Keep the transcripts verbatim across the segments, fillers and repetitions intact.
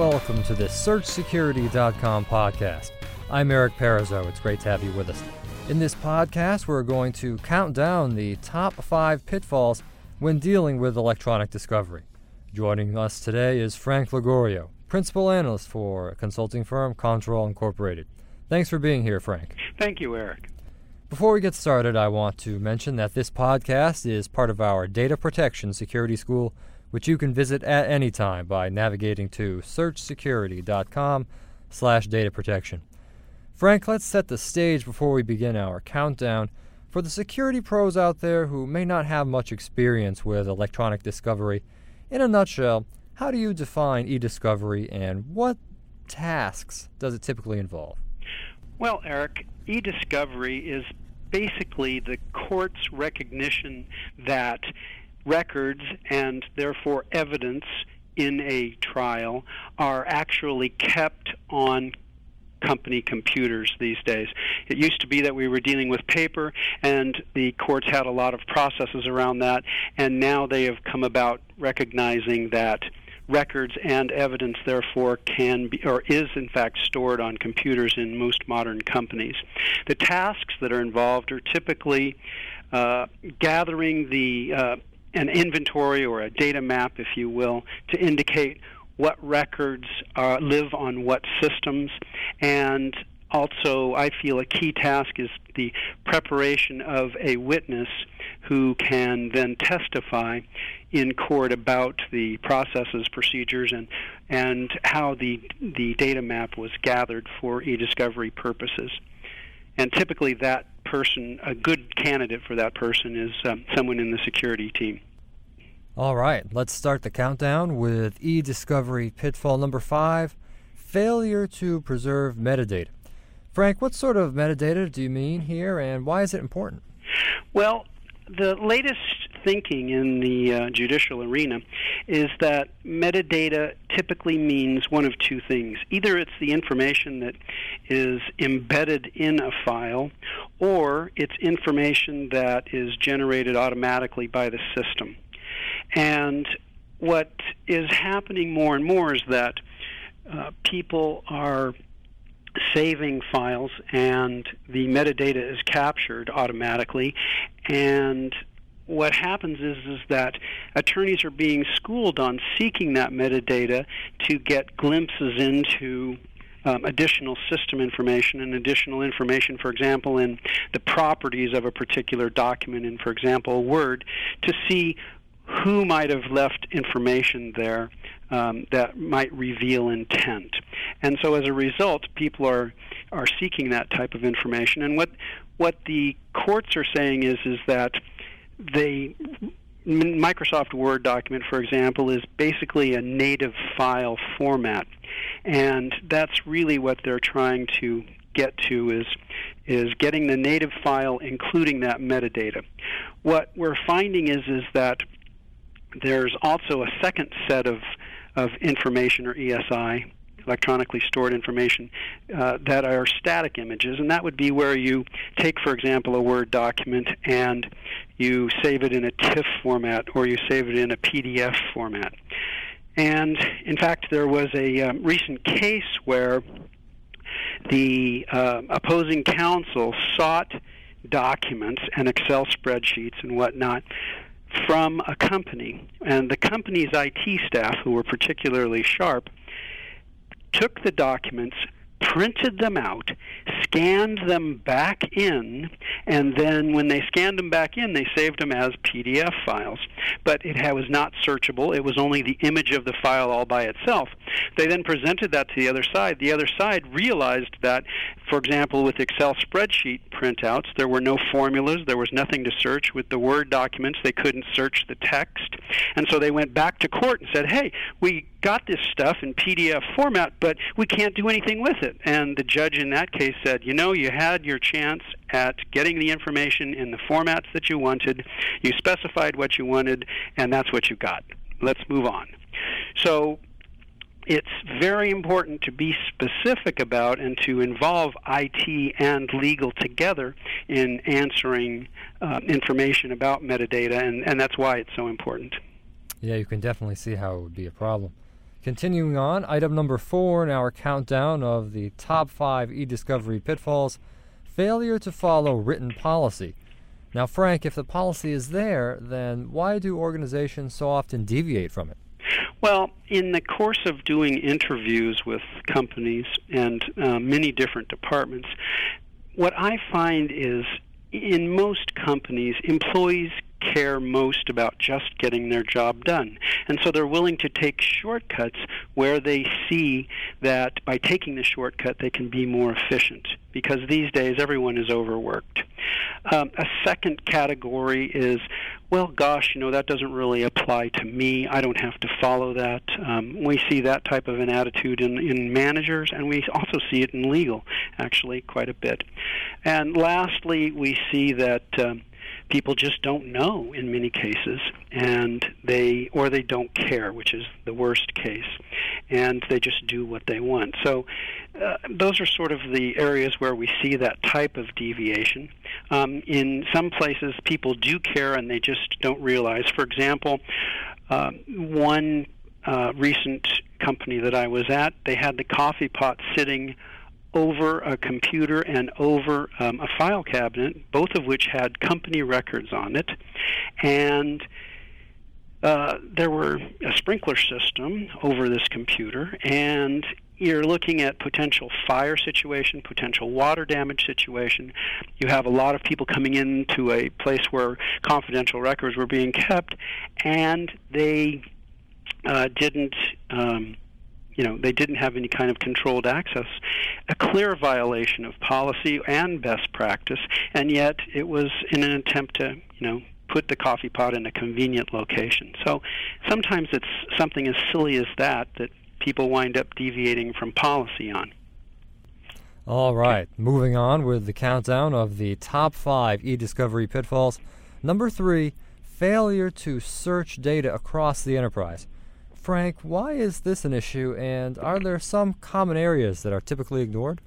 welcome to this Search Security dot com podcast. I'm Eric Parizeau. It's great to have you with us. In this podcast, we're going to count down the top five pitfalls when dealing with electronic discovery. Joining us today is Frank Ligorio, Principal Analyst for consulting firm Control Incorporated. Thanks for being here, Frank. Thank you, Eric. Before we get started, I want to mention that this podcast is part of our Data Protection Security School, which you can visit at any time by navigating to Search Security dot com slash data protection. Frank, let's set the stage before we begin our countdown. For the security pros out there who may not have much experience with electronic discovery, in a nutshell, how do you define e-discovery and what tasks does it typically involve? Well, Eric, e-discovery is basically the court's recognition that records and therefore evidence in a trial are actually kept on company computers these days. It used to be that we were dealing with paper, and the courts had a lot of processes around that, and now they have come about recognizing that records and evidence therefore can be, or is in fact stored on computers in most modern companies. The tasks that are involved are typically uh, gathering the uh, an inventory or a data map, if you will, to indicate what records uh, live on what systems. And also, I feel a key task is the preparation of a witness who can then testify in court about the processes, procedures, and and how the the data map was gathered for e-discovery purposes. And typically that person, a good candidate for that person is um, someone in the security team. All right, let's start the countdown with e-discovery pitfall number five, failure to preserve metadata. Frank, what sort of metadata do you mean here, and why is it important? Well, the latest thinking in the uh, judicial arena is that metadata typically means one of two things. Either it's the information that is embedded in a file, or it's information that is generated automatically by the system. And what is happening more and more is that uh, people are saving files and the metadata is captured automatically, and what happens is, is that attorneys are being schooled on seeking that metadata to get glimpses into um, additional system information and additional information, for example, in the properties of a particular document in, for example, Word, to see who might have left information there um, that might reveal intent. And so as a result, people are are seeking that type of information. And what what the courts are saying is is that the Microsoft Word document, for example, is basically a native file format. And that's really what they're trying to get to is is getting the native file, including that metadata. What we're finding is is that there's also a second set of, of information, or E S I, electronically stored information, uh, that are static images, and that would be where you take, for example, a Word document and you save it in a TIFF format or you save it in a P D F format. And, in fact, there was a um, recent case where the uh, opposing counsel sought documents and Excel spreadsheets and whatnot from a company, and the company's I T staff, who were particularly sharp, took the documents, printed them out, scanned them back in, and then when they scanned them back in, they saved them as P D F files. But it was not searchable. It was only the image of the file all by itself. They then presented that to the other side. The other side realized that, for example, with Excel spreadsheet printouts, there were no formulas. There was nothing to search. With the Word documents, they couldn't search the text. And so they went back to court and said, hey, we got this stuff in P D F format, but we can't do anything with it. And the judge in that case said, you know, you had your chance at getting the information in the formats that you wanted. You specified what you wanted, and that's what you got. Let's move on. So it's very important to be specific about and to involve I T and legal together in answering uh, information about metadata, and, and that's why it's so important. Yeah, you can definitely see how it would be a problem. Continuing on, item number four in our countdown of the top five e-discovery pitfalls, failure to follow written policy. Now, Frank, if the policy is there, then why do organizations so often deviate from it? Well, in the course of doing interviews with companies and uh, many different departments, what I find is in most companies, employees care most about just getting their job done. And so they're willing to take shortcuts where they see that by taking the shortcut they can be more efficient, because these days everyone is overworked. Um, a second category is, well, gosh, you know, that doesn't really apply to me. I don't have to follow that. Um, we see that type of an attitude in, in managers, and we also see it in legal, actually, quite a bit. And lastly, we see that um, people just don't know in many cases, and they or they don't care, which is the worst case, and they just do what they want. So uh, those are sort of the areas where we see that type of deviation. Um, in some places, people do care and they just don't realize. For example, uh, one uh, recent company that I was at, they had the coffee pot sitting over a computer and over um, a file cabinet, both of which had company records on it. And uh, there were a sprinkler system over this computer, and you're looking at potential fire situation, potential water damage situation. You have a lot of people coming into a place where confidential records were being kept, and they uh, didn't um, You know, they didn't have any kind of controlled access, a clear violation of policy and best practice, and yet it was in an attempt to, you know, put the coffee pot in a convenient location. So sometimes it's something as silly as that that people wind up deviating from policy on. All right, moving on with the countdown of the top five e-discovery pitfalls. Number three, failure to search data across the enterprise. Frank, why is this an issue, and are there some common areas that are typically ignored?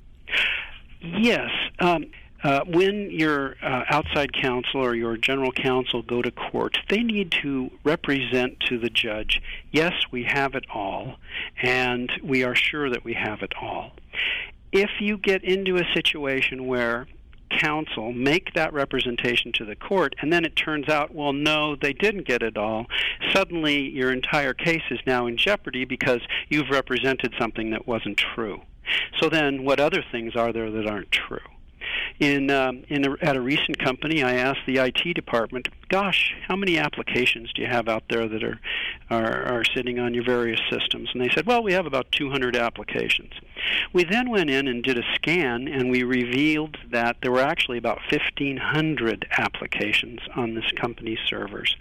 Yes. Um, uh, when your uh, outside counsel or your general counsel go to court, they need to represent to the judge, yes, we have it all, and we are sure that we have it all. If you get into a situation where counsel make that representation to the court, and then it turns out, well, no, they didn't get it all, suddenly your entire case is now in jeopardy because you've represented something that wasn't true. So then what other things are there that aren't true? In, um, in a, at a recent company, I asked the I T department, gosh, how many applications do you have out there that are, are, are sitting on your various systems? And they said, well, we have about two hundred applications. We then went in and did a scan, and we revealed that there were actually about fifteen hundred applications on this company's servers.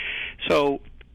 So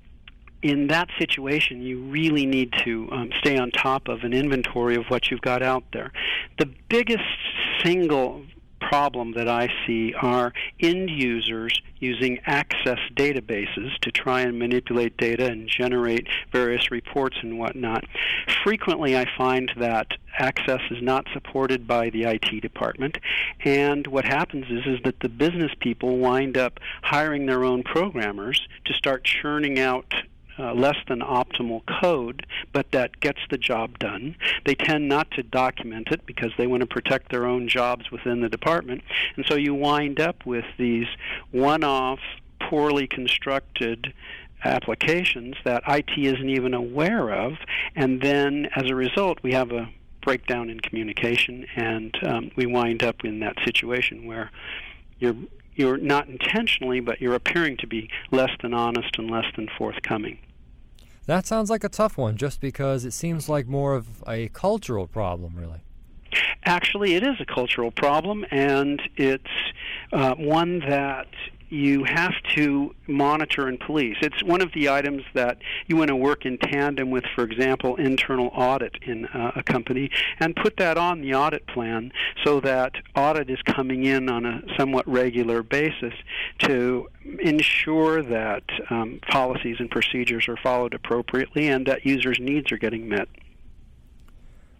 in that situation, you really need to um, stay on top of an inventory of what you've got out there. The biggest single problem that I see are end users using access databases to try and manipulate data and generate various reports and whatnot. Frequently I find that access is not supported by the I T department, and what happens is, is that the business people wind up hiring their own programmers to start churning out Uh, less than optimal code, but that gets the job done. They tend not to document it because they want to protect their own jobs within the department, and so you wind up with these one-off, poorly constructed applications that I T isn't even aware of, and then as a result we have a breakdown in communication, and um, we wind up in that situation where you're you're not intentionally, but you're appearing to be less than honest and less than forthcoming. That sounds like a tough one, just because it seems like more of a cultural problem, really. Actually, it is a cultural problem, and it's uh, one that you have to monitor and police. It's one of the items that you want to work in tandem with, for example, internal audit in uh, a company, and put that on the audit plan so that audit is coming in on a somewhat regular basis to ensure that um, policies and procedures are followed appropriately and that users' needs are getting met.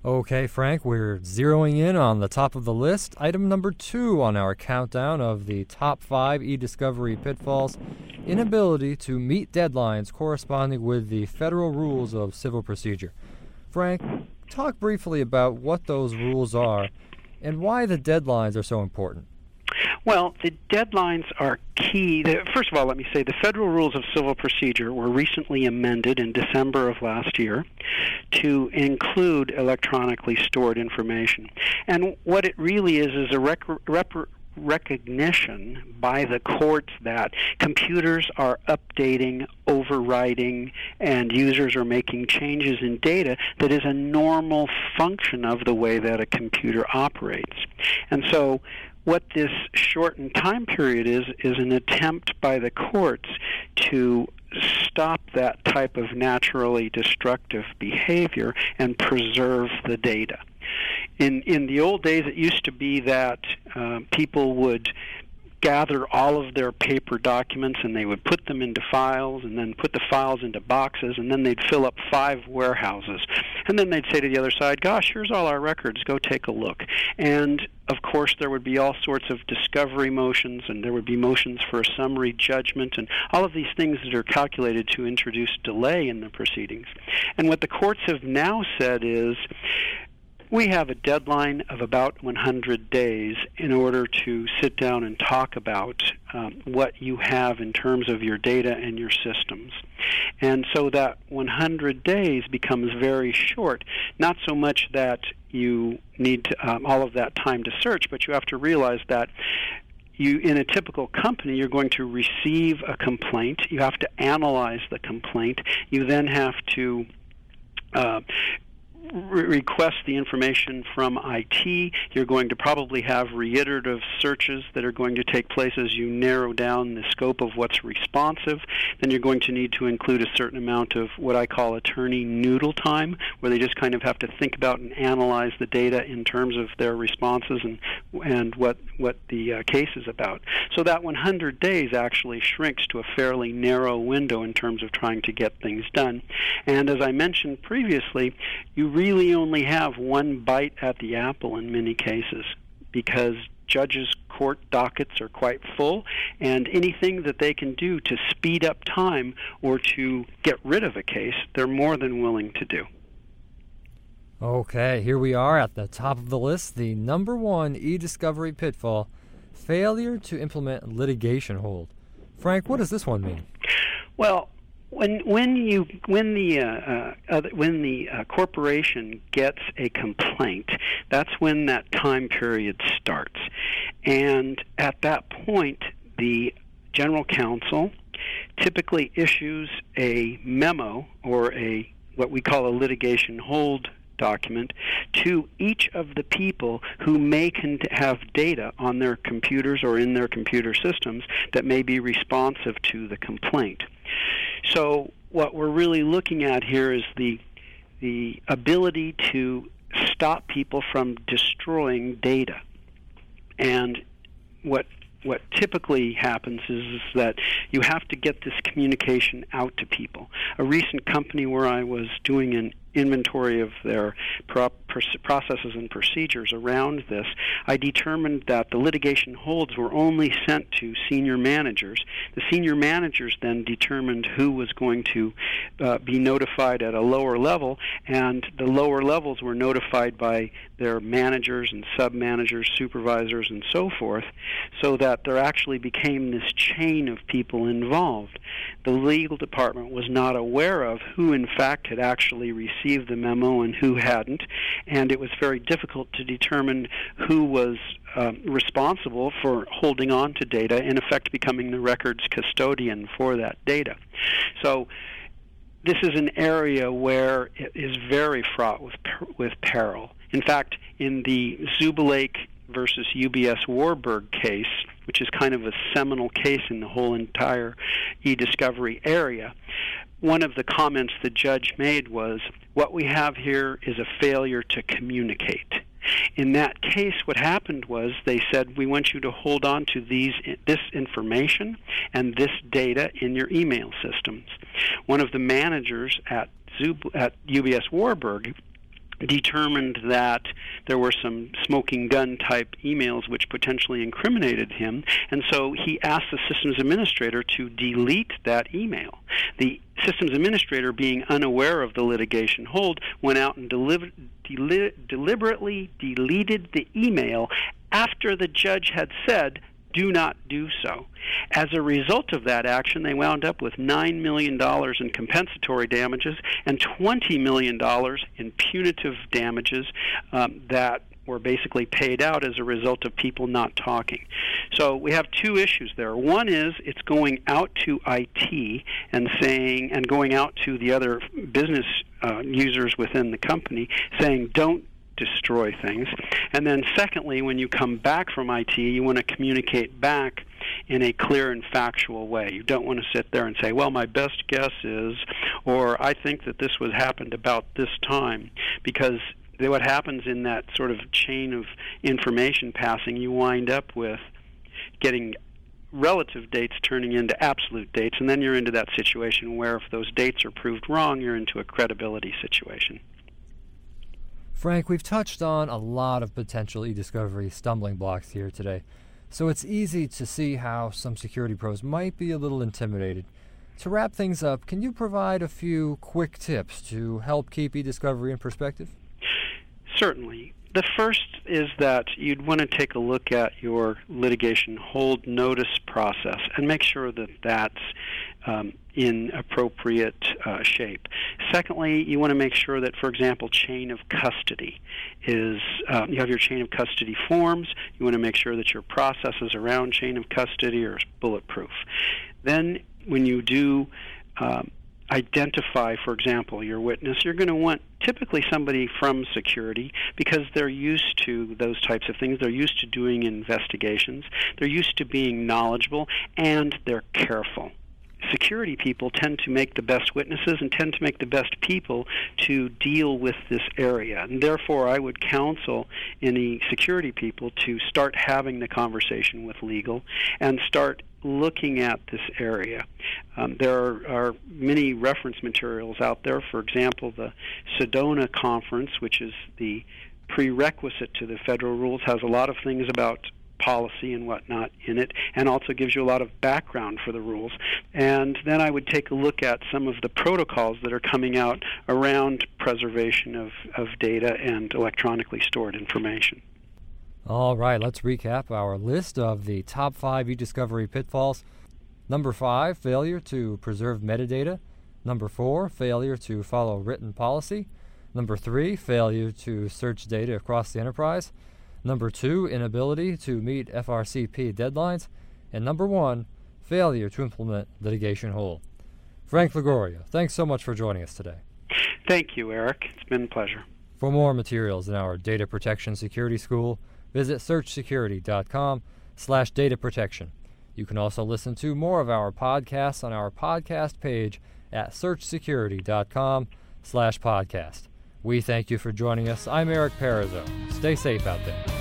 Okay, Frank, we're zeroing in on the top of the list. Item number two on our countdown of the top five e-discovery pitfalls: inability to meet deadlines corresponding with the federal rules of civil procedure. Frank, talk briefly about what those rules are and why the deadlines are so important. Well, the deadlines are key. First of all, let me say the Federal Rules of Civil Procedure were recently amended in December of last year to include electronically stored information. And what it really is is a rec- rep- recognition by the courts that computers are updating, overwriting, and users are making changes in data that is a normal function of the way that a computer operates. And so what this shortened time period is, is an attempt by the courts to stop that type of naturally destructive behavior and preserve the data. In in the old days, it used to be that uh, people would gather all of their paper documents and they would put them into files and then put the files into boxes, and then they'd fill up five warehouses. And then they'd say to the other side, gosh, here's all our records, go take a look. And of course there would be all sorts of discovery motions, and there would be motions for a summary judgment, and all of these things that are calculated to introduce delay in the proceedings. And what the courts have now said is, we have a deadline of about one hundred days in order to sit down and talk about um, what you have in terms of your data and your systems. And so that one hundred days becomes very short, not so much that you need to, um, all of that time to search, but you have to realize that you, in a typical company, you're going to receive a complaint. You have to analyze the complaint. You then have to uh, Re- request the information from I T. You're going to probably have reiterative searches that are going to take place as you narrow down the scope of what's responsive. Then you're going to need to include a certain amount of what I call attorney noodle time, where they just kind of have to think about and analyze the data in terms of their responses and and what, what the uh, case is about. So that one hundred days actually shrinks to a fairly narrow window in terms of trying to get things done. And as I mentioned previously, you really only have one bite at the apple in many cases, because judges' court dockets are quite full, and anything that they can do to speed up time or to get rid of a case, they're more than willing to do. Okay, here we are at the top of the list, the number one e-discovery pitfall: failure to implement litigation hold. Frank, what does this one mean? Well, When when you when the uh, uh, other, when the uh, corporation gets a complaint, that's when that time period starts, and at that point, the general counsel typically issues a memo or a what we call a litigation hold document to each of the people who may con- have data on their computers or in their computer systems that may be responsive to the complaint. So what we're really looking at here is the the ability to stop people from destroying data. And what what typically happens is, is that you have to get this communication out to people. A recent company where I was doing an inventory of their pro- processes and procedures around this, I determined that the litigation holds were only sent to senior managers. The senior managers then determined who was going to uh, be notified at a lower level, and the lower levels were notified by their managers and sub-managers, supervisors, and so forth, so that there actually became this chain of people involved. The legal department was not aware of who, in fact, had actually received the memo and who hadn't, and it was very difficult to determine who was um, responsible for holding on to data, in effect becoming the records custodian for that data. So this is an area where it is very fraught with with peril. In fact, in the Zubilake versus U B S Warburg case, which is kind of a seminal case in the whole entire e-discovery area, one of the comments the judge made was, what we have here is a failure to communicate. In that case, what happened was they said, we want you to hold on to these, this information and this data in your email systems. One of the managers at, Zub, at U B S Warburg determined that there were some smoking gun type emails which potentially incriminated him, and so he asked the systems administrator to delete that email. The systems administrator, being unaware of the litigation hold, went out and deliver, deli- deliberately deleted the email after the judge had said, do not do so. As a result of that action, they wound up with nine million dollars in compensatory damages and twenty million dollars in punitive damages um, that were basically paid out as a result of people not talking. So we have two issues there. One is it's going out to I T and saying, and going out to the other business uh, users within the company saying, don't destroy things. And then secondly, when you come back from I T, you want to communicate back in a clear and factual way. You don't want to sit there and say, well, my best guess is, or I think that this was happened about this time, because what happens in that sort of chain of information passing, you wind up with getting relative dates turning into absolute dates, and then you're into that situation where if those dates are proved wrong, you're into a credibility situation. Frank, we've touched on a lot of potential e-discovery stumbling blocks here today, so it's easy to see how some security pros might be a little intimidated. To wrap things up, can you provide a few quick tips to help keep e-discovery in perspective? Certainly. The first is that you'd want to take a look at your litigation hold notice process and make sure that that's um, in appropriate uh, shape. Secondly, you want to make sure that, for example, chain of custody is, uh, you have your chain of custody forms. You want to make sure that your processes around chain of custody are bulletproof. Then when you do um, identify, for example, your witness, you're going to want typically somebody from security, because they're used to those types of things. They're used to doing investigations. They're used to being knowledgeable, and they're careful. Security people tend to make the best witnesses and tend to make the best people to deal with this area. And therefore, I would counsel any security people to start having the conversation with legal and start looking at this area. Um, there are, are many reference materials out there. For example, the Sedona Conference, which is the prerequisite to the federal rules, has a lot of things about policy and whatnot in it, and also gives you a lot of background for the rules. And then I would take a look at some of the protocols that are coming out around preservation of, of data and electronically stored information. All right, let's recap our list of the top five e-discovery pitfalls. Number five, failure to preserve metadata. Number four, failure to follow written policy. Number three, failure to search data across the enterprise. Number two, inability to meet F R C P deadlines. And number one, failure to implement litigation hold. Frank Lagoria, thanks so much for joining us today. Thank you, Eric. It's been a pleasure. For more materials in our Data Protection Security School, visit searchsecurity.com slash data protection. You can also listen to more of our podcasts on our podcast page at searchsecurity.com slash podcast. We thank you for joining us. I'm Eric Parizeau. Stay safe out there.